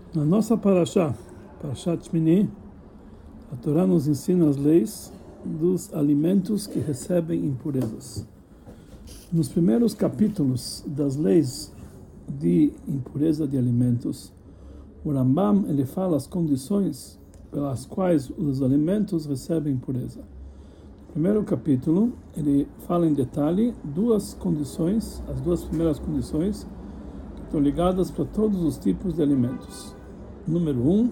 Na nossa Parashat Shmini, a Torá nos ensina as leis dos alimentos que recebem impurezas. Nos primeiros capítulos das leis de impureza de alimentos, o Rambam ele fala as condições pelas quais os alimentos recebem impureza. No primeiro capítulo, ele fala em detalhe duas condições, as duas primeiras condições que estão ligadas para todos os tipos de alimentos. Número 1,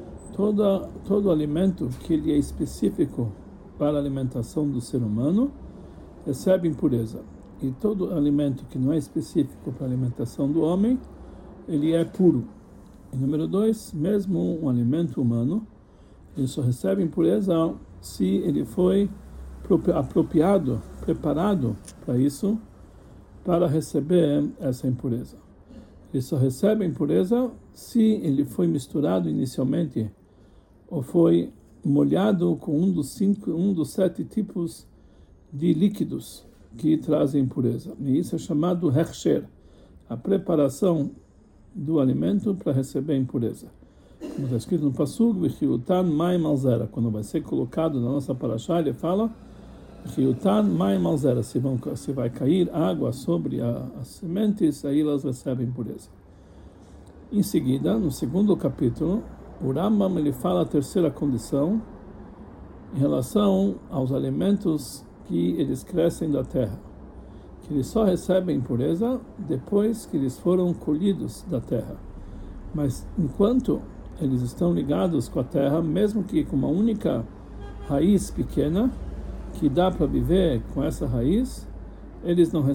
todo alimento que ele é específico para a alimentação do ser humano recebe impureza. E todo alimento que não é específico para a alimentação do homem, ele é puro. E número 2, mesmo um alimento humano, ele só recebe impureza se ele foi apropriado, preparado para isso, para receber essa impureza. Ele só recebe impureza se ele foi misturado inicialmente ou foi molhado com um dos 7 tipos de líquidos que trazem impureza. E isso é chamado hechsher, a preparação do alimento para receber impureza. Como está escrito no Pasuk, V'chiutan maim al zera. Quando vai ser colocado na nossa parashá, ele fala V'chiutan maim al zera. Se vai cair água sobre as sementes, aí elas recebem impureza. Em seguida, no segundo capítulo, o Rambam ele fala a terceira condição em relação aos alimentos que eles crescem da terra, que eles só recebem impureza depois que eles foram colhidos da terra. Mas enquanto eles estão ligados com a terra, mesmo que com uma única raiz pequena, que dá para viver com essa raiz, eles não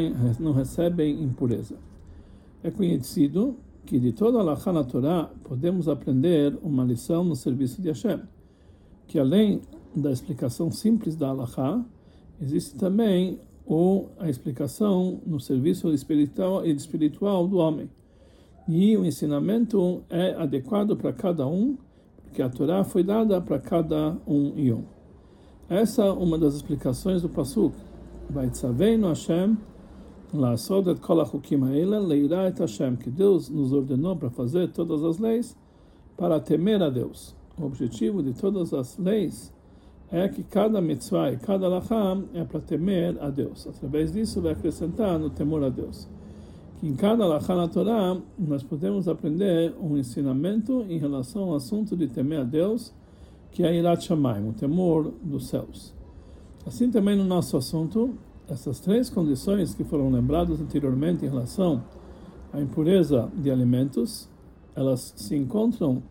recebem impureza. É conhecido que de toda a halakha na Torá podemos aprender uma lição no serviço de Hashem, que além da explicação simples da halakha, existe também a explicação no serviço espiritual do homem. E o ensinamento é adequado para cada um, porque a Torá foi dada para cada um e um. Essa é uma das explicações do Pasuk. Vaitzavenu Hashem la'asod et kol hachukim ha'ela leirah et Hashem, que Deus nos ordenou para fazer todas as leis para temer a Deus. O objetivo de todas as leis é que cada mitzvah e cada halakha é para temer a Deus. Através disso vai acrescentar no temor a Deus. Que em cada halakha na Torá nós podemos aprender um ensinamento em relação ao assunto de temer a Deus, que é Irat Shamayim, o temor dos céus. Assim também no nosso assunto, essas 3 condições que foram lembradas anteriormente em relação à impureza de alimentos, elas se encontram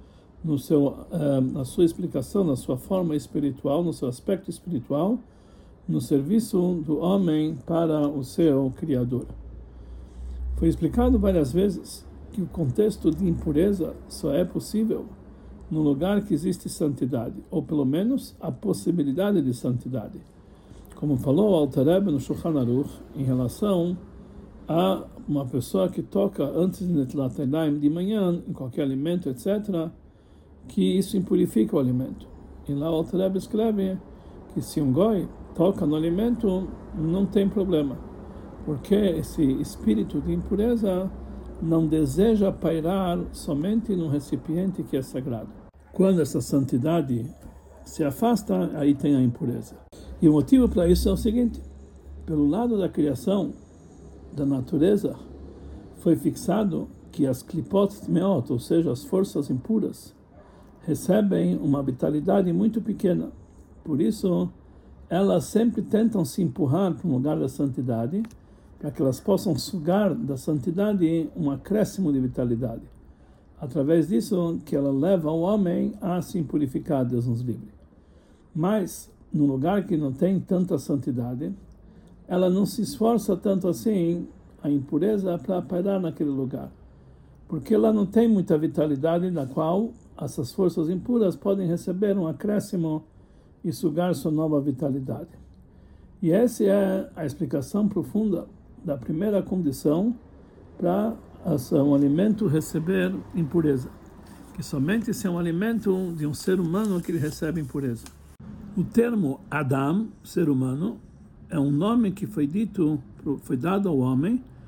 na sua explicação, na sua forma espiritual, no seu aspecto espiritual, no serviço do homem para o seu Criador. Foi explicado várias vezes que o contexto de impureza só é possível no lugar que existe santidade, ou pelo menos a possibilidade de santidade. Como falou o Alter Rebbe no Shulchan Aruch, em relação a uma pessoa que toca antes de Netilat Yadayim de manhã, em qualquer alimento, etc., que isso impurifica o alimento. E lá o Alter Rebbe escreve que se um goi toca no alimento, não tem problema, porque esse espírito de impureza não deseja pairar somente num recipiente que é sagrado. Quando essa santidade se afasta, aí tem a impureza. E o motivo para isso é o seguinte: pelo lado da criação, da natureza, foi fixado que as klipot tmeot, ou seja, as forças impuras, recebem uma vitalidade muito pequena. Por isso, elas sempre tentam se empurrar para um lugar da santidade, para que elas possam sugar da santidade um acréscimo de vitalidade. Através disso, que ela leva o homem a se purificar, Deus nos livre. Mas, num lugar que não tem tanta santidade, ela não se esforça tanto assim, a impureza, para parar naquele lugar. Porque ela não tem muita vitalidade, na qual essas forças impuras podem receber um acréscimo e sugar sua nova vitalidade. E essa é a explicação profunda da primeira condição para um alimento receber impureza. Que somente se é um alimento de um ser humano que ele recebe impureza. O termo Adam, ser humano, é um nome que foi dado ao homem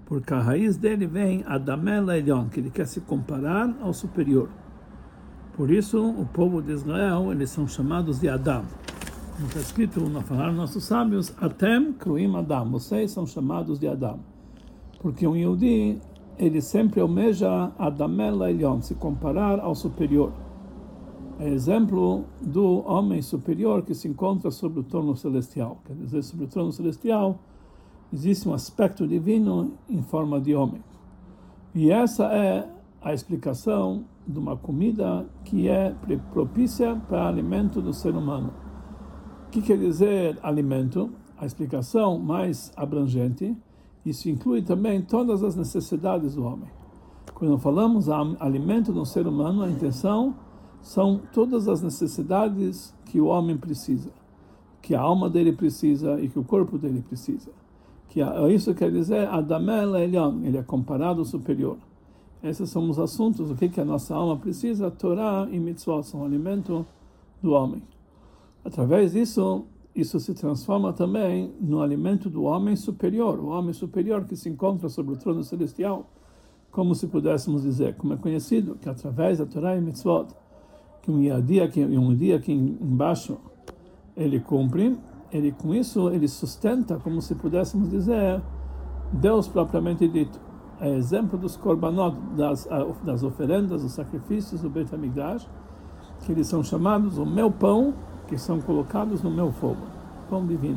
porque a raiz dele vem Adamel Elyon, que ele quer se comparar ao superior. Por isso, o povo de Israel, eles são chamados de Adam. Como está escrito, falaram nossos sábios, Atem Kruim Adam, vocês são chamados de Adam. Porque um Yehudi, ele sempre almeja Adamel Elyon, se comparar ao superior. É exemplo do homem superior que se encontra sobre o trono celestial. Quer dizer, sobre o trono celestial existe um aspecto divino em forma de homem. E essa é a explicação de uma comida que é propícia para alimento do ser humano. O que quer dizer alimento? A explicação mais abrangente, isso inclui também todas as necessidades do homem. Quando falamos alimento do ser humano, a intenção são todas as necessidades que o homem precisa, que a alma dele precisa e que o corpo dele precisa. Isso quer dizer, Adamel Elyon, ele é comparado ao superior. Esses são os assuntos, o que a nossa alma precisa, Torá e Mitzvot, são o alimento do homem. Através disso, isso se transforma também no alimento do homem superior, o homem superior que se encontra sobre o trono celestial, como se pudéssemos dizer, como é conhecido, que através da Torá e Mitzvot, que um dia que embaixo ele cumpre, com isso ele sustenta, como se pudéssemos dizer, Deus propriamente dito. É exemplo dos korbanot, das oferendas, dos sacrifícios do Beit HaMikdash, que eles são chamados o meu pão, que são colocados no meu fogo, pão divino.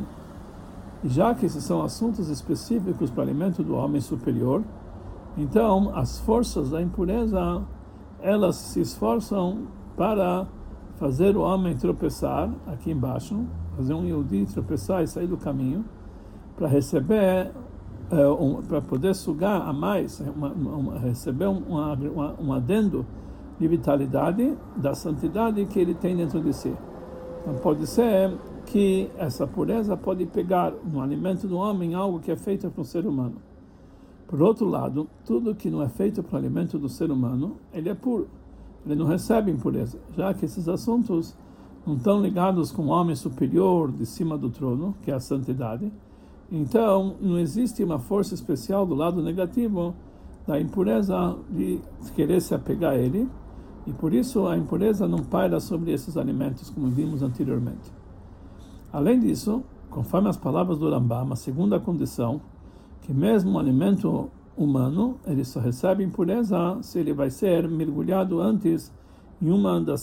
E já que esses são assuntos específicos para o alimento do homem superior, então as forças da impureza, elas se esforçam para fazer o homem tropeçar aqui embaixo, fazer um Yehudi tropeçar e sair do caminho, para receber, para poder sugar a mais, receber um adendo de vitalidade da santidade que ele tem dentro de si. Então pode ser que essa pureza pode pegar no alimento do homem algo que é feito para o ser humano. Por outro lado, tudo que não é feito para o alimento do ser humano, ele é puro. Ele não recebe impureza, já que esses assuntos não estão ligados com o homem superior de cima do trono, que é a santidade. Então, não existe uma força especial do lado negativo da impureza de querer se apegar a ele, e por isso a impureza não paira sobre esses alimentos, como vimos anteriormente. Além disso, conforme as palavras do Rambam, a segunda condição, que mesmo o alimento humano, ele só recebe impureza se ele vai ser mergulhado antes em um dos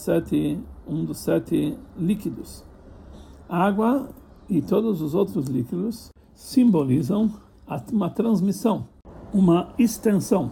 sete líquidos. Água e todos os outros líquidos simbolizam uma transmissão, uma extensão.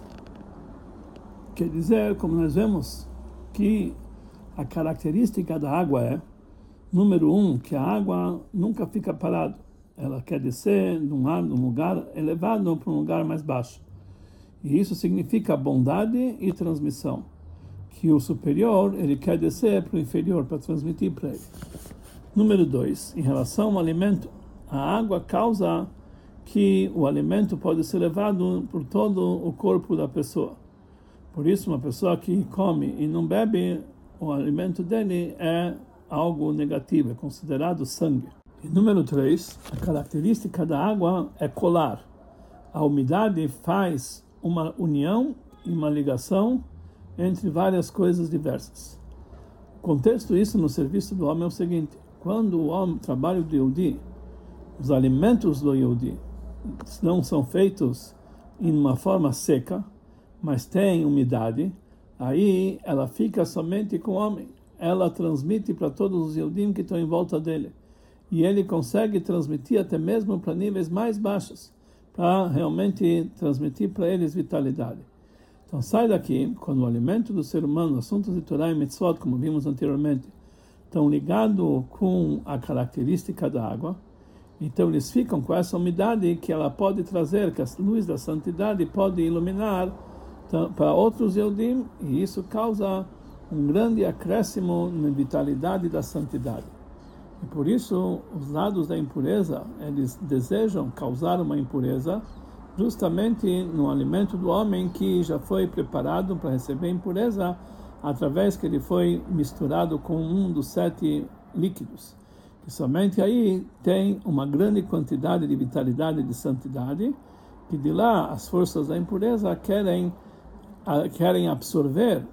Quer dizer, como nós vemos, que a característica da água é, número 1, que a água nunca fica parada. Ela quer descer de um lugar elevado para um lugar mais baixo. E isso significa bondade e transmissão. Que o superior, ele quer descer para o inferior, para transmitir para ele. Número 2, em relação ao alimento, a água causa que o alimento pode ser levado por todo o corpo da pessoa. Por isso, uma pessoa que come e não bebe, o alimento dele é algo negativo, é considerado sangue. E número 3, a característica da água é colar. A umidade faz uma união e uma ligação entre várias coisas diversas. O contexto disso no serviço do homem é o seguinte: quando o homem trabalha do Yehudi, os alimentos do Yehudi não são feitos em uma forma seca, mas tem umidade, aí ela fica somente com o homem. Ela transmite para todos os Yehudim que estão em volta dele. E ele consegue transmitir até mesmo para níveis mais baixos, para realmente transmitir para eles vitalidade. Então sai daqui, quando o alimento do ser humano, assuntos de Torá e Mitzvot, como vimos anteriormente, estão ligados com a característica da água, então eles ficam com essa umidade que ela pode trazer, que a luz da santidade pode iluminar para outros Yehudim, e isso causa um grande acréscimo na vitalidade da santidade. E por isso, os lados da impureza, eles desejam causar uma impureza justamente no alimento do homem que já foi preparado para receber impureza, através que ele foi misturado com um dos 7 líquidos. E somente aí tem uma grande quantidade de vitalidade e de santidade, que de lá as forças da impureza querem absorver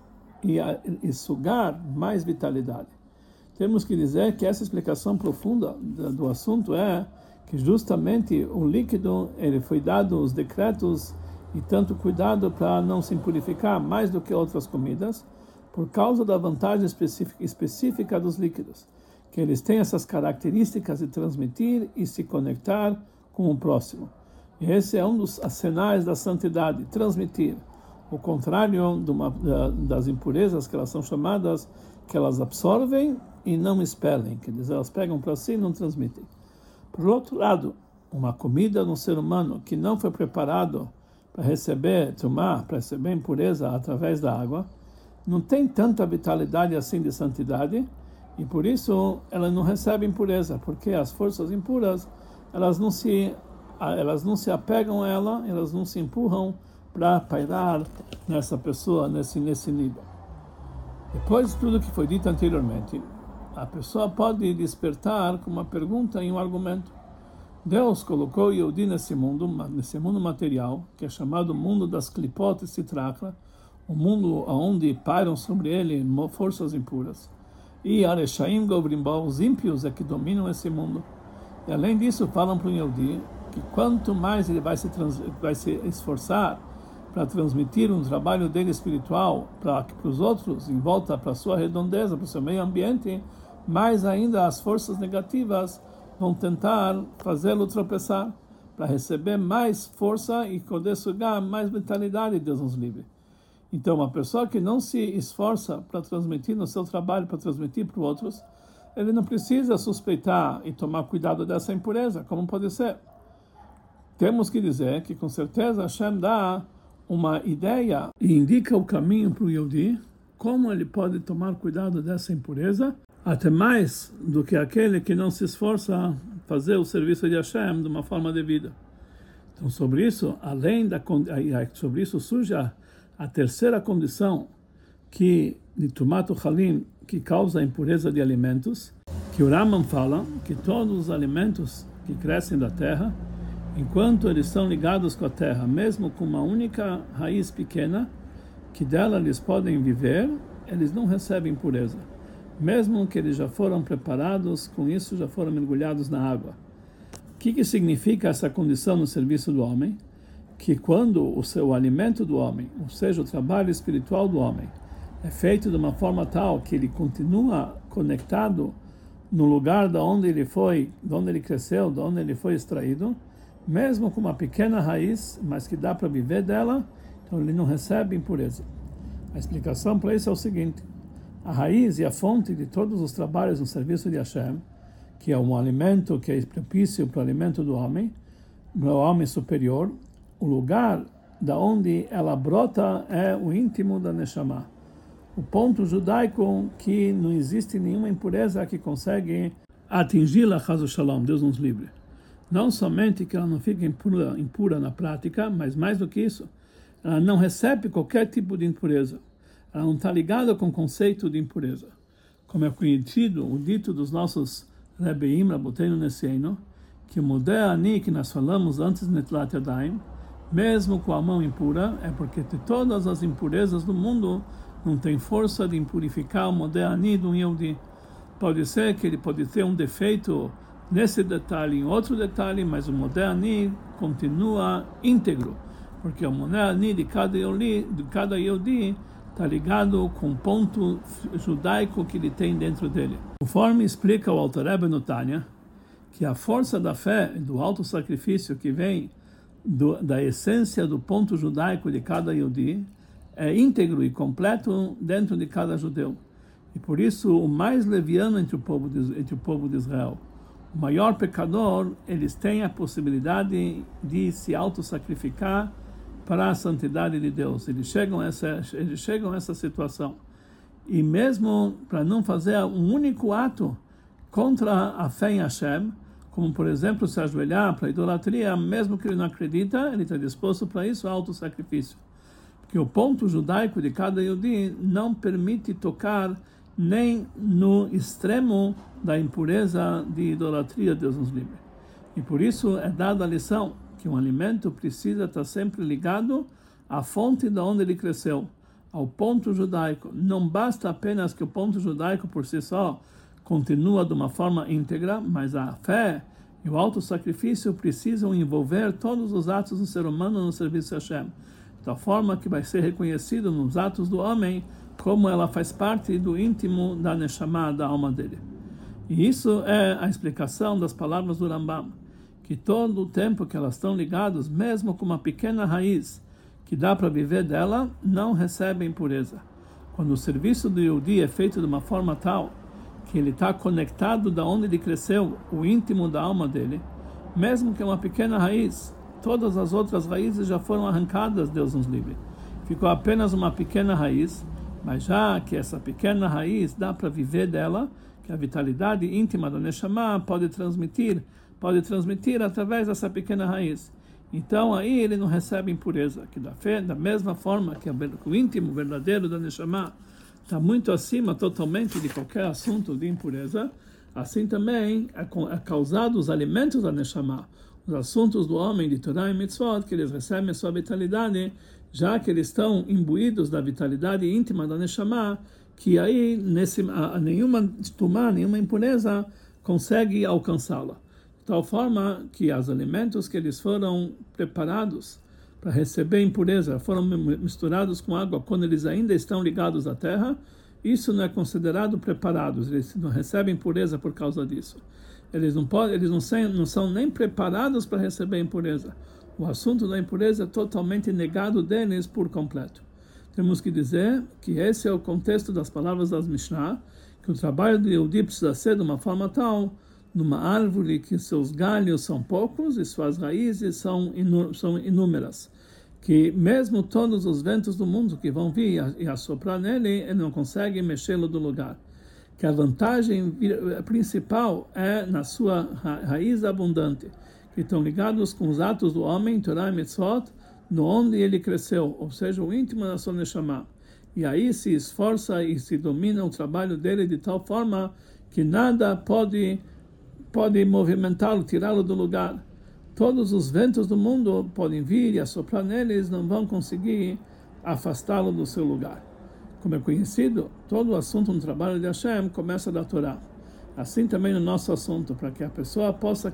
e sugar mais vitalidade. Temos que dizer que essa explicação profunda do assunto é que justamente o líquido, ele foi dado os decretos e tanto cuidado para não se impurificar mais do que outras comidas, por causa da vantagem específica dos líquidos, que eles têm essas características de transmitir e se conectar com o próximo. E esse é um dos sinais da santidade, transmitir. O contrário das impurezas, que elas são chamadas, que elas absorvem e não expelem, quer dizer, elas pegam para si e não transmitem. Por outro lado, uma comida no ser humano que não foi preparado para receber tumá, para receber impureza através da água, não tem tanta vitalidade assim de santidade, e por isso ela não recebe impureza, porque as forças impuras, elas não se apegam a ela, elas não se empurram para pairar nessa pessoa, nesse nível. Depois de tudo que foi dito anteriormente, a pessoa pode despertar com uma pergunta e um argumento. Deus colocou Yehudi nesse mundo material, que é chamado mundo das klipot e sitrakla, o mundo onde pairam sobre ele forças impuras. E Areshaim Govrimbo, os ímpios é que dominam esse mundo. E além disso, falam para o Yehudi que quanto mais ele vai se esforçar para transmitir um trabalho dele espiritual para os outros, em volta para a sua redondeza, para o seu meio ambiente, mais ainda as forças negativas vão tentar fazê-lo tropeçar, para receber mais força e poder sugar mais vitalidade, Deus nos livre. Então, uma pessoa que não se esforça para transmitir no seu trabalho, para transmitir para os outros, ele não precisa suspeitar e tomar cuidado dessa impureza, como pode ser. Temos que dizer que, com certeza, Hashem dá uma ideia e indica o caminho para o Yehudi, como ele pode tomar cuidado dessa impureza, até mais do que aquele que não se esforça a fazer o serviço de Hashem de uma forma devida. Então, sobre isso, sobre isso surge a terceira condição de Tumat Halim, que causa a impureza de alimentos, que o Rambam fala que todos os alimentos que crescem da terra, enquanto eles estão ligados com a terra, mesmo com uma única raiz pequena, que dela eles podem viver, eles não recebem impureza. Mesmo que eles já foram preparados, com isso já foram mergulhados na água. O que significa essa condição no serviço do homem? Que quando o alimento do homem, ou seja, o trabalho espiritual do homem, é feito de uma forma tal que ele continua conectado no lugar de onde ele cresceu, de onde ele foi extraído, mesmo com uma pequena raiz, mas que dá para viver dela, então ele não recebe impureza. A explicação para isso é o seguinte: a raiz e a fonte de todos os trabalhos no serviço de Hashem, que é um alimento que é propício para o alimento do homem superior, o lugar da onde ela brota é o íntimo da Neshama. O ponto judaico que não existe nenhuma impureza que consegue atingi-la, Chaz Shalom, Deus nos livre. Não somente que ela não fica impura na prática, mas mais do que isso, ela não recebe qualquer tipo de impureza. Ela não está ligada com o conceito de impureza. Como é conhecido o dito dos nossos Rebbeim, Raboteinu Nesseino, que o Modeh Ani, que nós falamos antes de Netlat Yadayim, mesmo com a mão impura, é porque de todas as impurezas do mundo não tem força de impurificar o Modeh Ani de um Yehudi. Pode ser que ele pode ter um defeito nesse detalhe, em outro detalhe, mas o Modeh Ani continua íntegro, porque o Modeh Ani de cada Yehudi está ligado com o ponto judaico que ele tem dentro dele. Conforme explica o Alter Rebbe no Tanya, que a força da fé, do alto sacrifício que vem da essência do ponto judaico de cada Yehudi, é íntegro e completo dentro de cada judeu. E por isso, o mais leviano entre o povo de Israel, o maior pecador, eles têm a possibilidade de se auto-sacrificar para a santidade de Deus. Eles chegam a essa situação. E mesmo para não fazer um único ato contra a fé em Hashem, como, por exemplo, se ajoelhar para a idolatria, mesmo que ele não acredita, ele está disposto para isso, auto-sacrifício. Porque o ponto judaico de cada Yehudi não permite tocar nem no extremo da impureza de idolatria, Deus nos livre. E por isso é dada a lição que um alimento precisa estar sempre ligado à fonte de onde ele cresceu, ao ponto judaico. Não basta apenas que o ponto judaico por si só continua de uma forma íntegra, mas a fé e o autossacrifício precisam envolver todos os atos do ser humano no serviço a Hashem, de tal forma que vai ser reconhecido nos atos do homem como ela faz parte do íntimo da Neshama, da alma dele. E isso é a explicação das palavras do Rambam, que todo o tempo que elas estão ligadas, mesmo com uma pequena raiz, que dá para viver dela, não recebe impureza. Quando o serviço do Yehudi é feito de uma forma tal que ele está conectado da onde ele cresceu, o íntimo da alma dele, mesmo que uma pequena raiz, todas as outras raízes já foram arrancadas, Deus nos livre. Ficou apenas uma pequena raiz, mas já que essa pequena raiz dá para viver dela, que a vitalidade íntima da Neshama pode transmitir através dessa pequena raiz. Então aí ele não recebe impureza, que da fé, da mesma forma que o íntimo verdadeiro da Neshama está muito acima totalmente de qualquer assunto de impureza, assim também é causado os alimentos da Neshama, os assuntos do homem de Torah e Mitzvot, que eles recebem a sua vitalidade, já que eles estão imbuídos da vitalidade íntima da Neshama, que aí nenhuma tumá, nenhuma impureza consegue alcançá-la. De tal forma que os alimentos que eles foram preparados para receber impureza, foram misturados com água quando eles ainda estão ligados à terra, isso não é considerado preparados, eles não recebem impureza por causa disso. Eles não são nem preparados para receber impureza. O assunto da impureza é totalmente negado deles por completo. Temos que dizer que esse é o contexto das palavras das Mishnah, que o trabalho de Yehudi precisa ser de uma forma tal, numa árvore que seus galhos são poucos e suas raízes são inúmeras, que mesmo todos os ventos do mundo que vão vir e assoprar nele, ele não consegue mexê-lo do lugar. Que a vantagem principal é na sua raiz abundante, que estão ligados com os atos do homem, Torah e Mitzvot, no onde ele cresceu, ou seja, o íntimo da sua Neshama. E aí se esforça e se domina o trabalho dele de tal forma que nada pode movimentá-lo, tirá-lo do lugar. Todos os ventos do mundo podem vir e assoprar neles, não vão conseguir afastá-lo do seu lugar. Como é conhecido, todo o assunto no trabalho de Hashem começa da Torá. Assim também no nosso assunto, para que a pessoa possa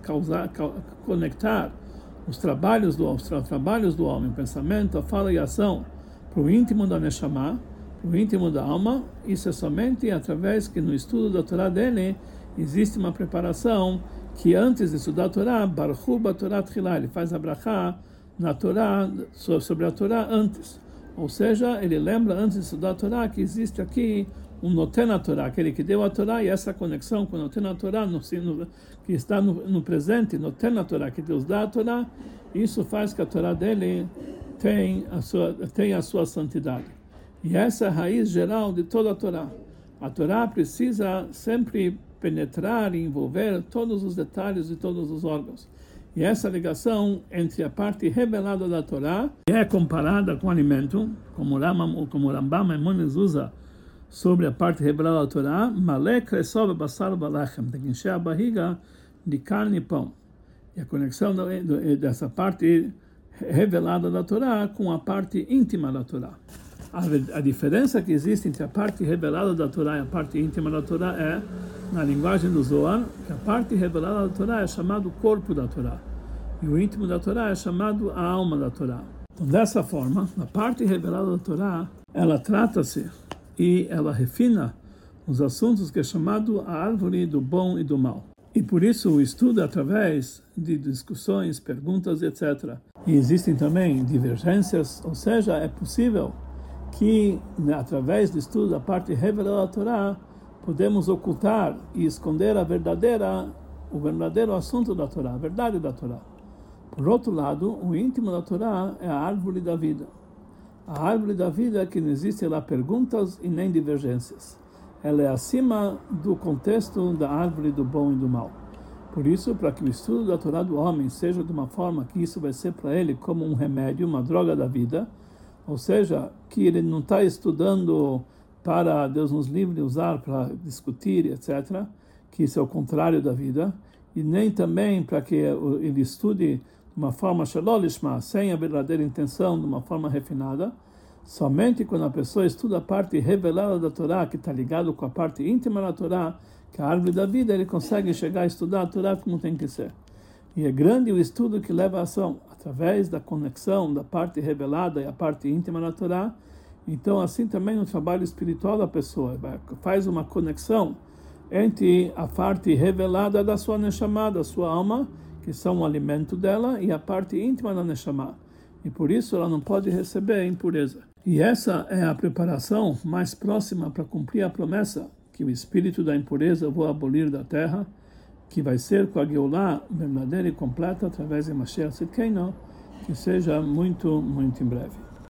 conectar os trabalhos do homem, o pensamento, a fala e a ação, para o íntimo da Neshama, para o íntimo da alma. Isso é somente através que no estudo da Torá dele existe uma preparação que antes de estudar a Torá, Baruchu Batorá Tchilá, ele faz a brachá na Torá, sobre a Torá antes. Ou seja, ele lembra antes de estudar a Torá que existe aqui um Noten a Torá, aquele que deu a Torá, e essa conexão com o Noten a Torá, que está no presente, Noten a Torá, que Deus dá a Torá, isso faz que a Torá dele tenha a sua santidade. E essa é a raiz geral de toda a Torá. A Torá precisa sempre penetrar e envolver todos os detalhes de todos os órgãos. E essa ligação entre a parte revelada da Torá, que é comparada com o alimento, como o Rambam Maimonides usa sobre a parte revelada da Torá, Malek Resov Basar Balachem, tem que encher a barriga de carne e pão. E a conexão dessa parte revelada da Torá com a parte íntima da Torá. A diferença que existe entre a parte revelada da Torá e a parte íntima da Torá é, na linguagem do Zohar, que a parte revelada da Torá é chamado corpo da Torá, e o íntimo da Torá é chamado a alma da Torá. Então, dessa forma, a parte revelada da Torá, ela trata-se e ela refina os assuntos que é chamado a árvore do bom e do mal. E por isso o estudo é através de discussões, perguntas, etc. E existem também divergências, ou seja, é possível que, através do estudo da parte revelada da Torá, podemos ocultar e esconder o verdadeiro assunto da Torá, a verdade da Torá. Por outro lado, o íntimo da Torá é a árvore da vida. A árvore da vida é que não existe lá perguntas e nem divergências. Ela é acima do contexto da árvore do bom e do mal. Por isso, para que o estudo da Torá do homem seja de uma forma que isso vai ser para ele como um remédio, uma droga da vida, ou seja, que ele não está estudando para Deus nos livre usar para discutir, etc., que isso é o contrário da vida, e nem também para que ele estude de de uma forma shalolishma, sem a verdadeira intenção, de uma forma refinada, somente quando a pessoa estuda a parte revelada da Torá, que está ligado com a parte íntima da Torá, que é a árvore da vida, ele consegue chegar a estudar a Torá como tem que ser. E é grande o estudo que leva à ação, através da conexão da parte revelada e a parte íntima da Torá. Então, assim também no trabalho espiritual da pessoa, faz uma conexão entre a parte revelada da sua Neshama, da sua alma, que são o alimento dela, e a parte íntima da Neshama. E por isso ela não pode receber impureza. E essa é a preparação mais próxima para cumprir a promessa que o espírito da impureza eu vou abolir da terra, que vai ser com a Geulah verdadeira e completa através de Mashiach Tzidkeinu, que seja muito, muito em breve.